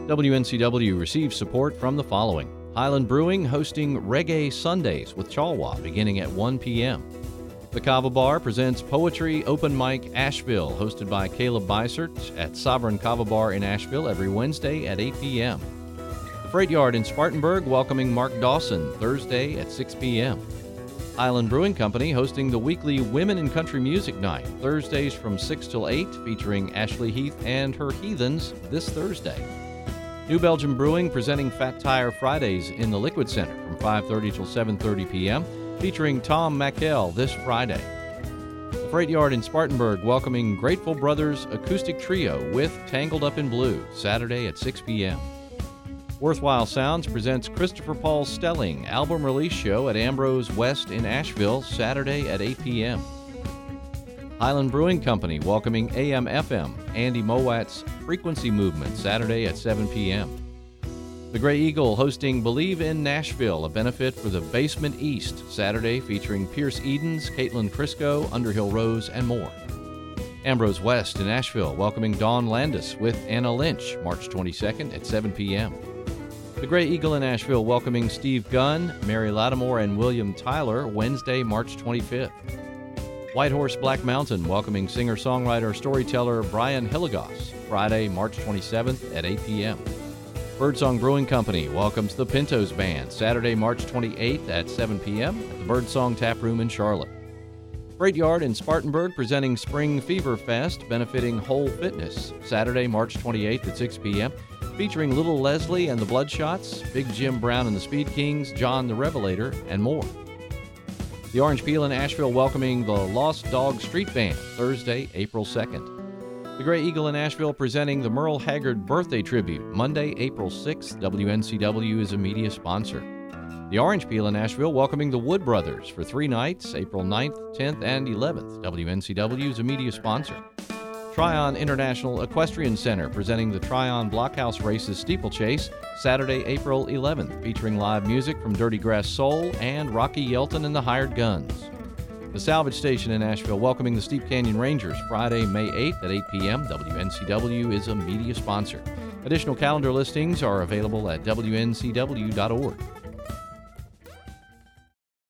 WNCW receives support from the following. Highland Brewing hosting Reggae Sundays with Chalwa beginning at 1 p.m. The Kava Bar presents Poetry Open Mic Asheville, hosted by Caleb Bysert at Sovereign Kava Bar in Asheville every Wednesday at 8 p.m. The Freight Yard in Spartanburg welcoming Mark Dawson Thursday at 6 p.m. Highland Brewing Company hosting the weekly Women in Country Music Night, Thursdays from 6 till 8, featuring Ashley Heath and her Heathens this Thursday. New Belgium Brewing presenting Fat Tire Fridays in the Liquid Center from 5:30 till 7:30 p.m., featuring Tom Mackell this Friday. The Freight Yard in Spartanburg welcoming Grateful Brothers Acoustic Trio with Tangled Up in Blue, Saturday at 6 p.m. Worthwhile Sounds presents Christopher Paul Stelling album release show at Ambrose West in Asheville, Saturday at 8 p.m. Highland Brewing Company welcoming AM/FM Andy Mowat's Frequency Movement, Saturday at 7 p.m. The Grey Eagle hosting Believe in Nashville, a benefit for the Basement East, Saturday featuring Pierce Edens, Caitlin Crisco, Underhill Rose, and more. Ambrose West in Asheville welcoming Dawn Landis with Anna Lynch, March 22nd at 7 p.m. The Grey Eagle in Asheville welcoming Steve Gunn, Mary Lattimore, and William Tyler, Wednesday, March 25th. Whitehorse Black Mountain welcoming singer-songwriter, storyteller Brian Hilligoss, Friday, March 27th at 8 p.m. Birdsong Brewing Company welcomes the Pintos Band, Saturday, March 28th at 7 p.m. at the Birdsong Tap Room in Charlotte. Freight Yard in Spartanburg presenting Spring Fever Fest, benefiting Whole Fitness, Saturday, March 28th at 6 p.m., featuring Little Leslie and the Bloodshots, Big Jim Brown and the Speed Kings, John the Revelator, and more. The Orange Peel in Asheville welcoming the Lost Dog Street Band, Thursday, April 2nd. The Grey Eagle in Asheville presenting the Merle Haggard Birthday Tribute, Monday, April 6th. WNCW is a media sponsor. The Orange Peel in Asheville welcoming the Wood Brothers for 3 nights, April 9th, 10th, and 11th. WNCW is a media sponsor. Tryon International Equestrian Center presenting the Tryon Blockhouse Races Steeplechase, Saturday, April 11th, featuring live music from Dirty Grass Soul and Rocky Yelton and the Hired Guns. The Salvage Station in Asheville welcoming the Steep Canyon Rangers, Friday, May 8th at 8 p.m. WNCW is a media sponsor. Additional calendar listings are available at WNCW.org.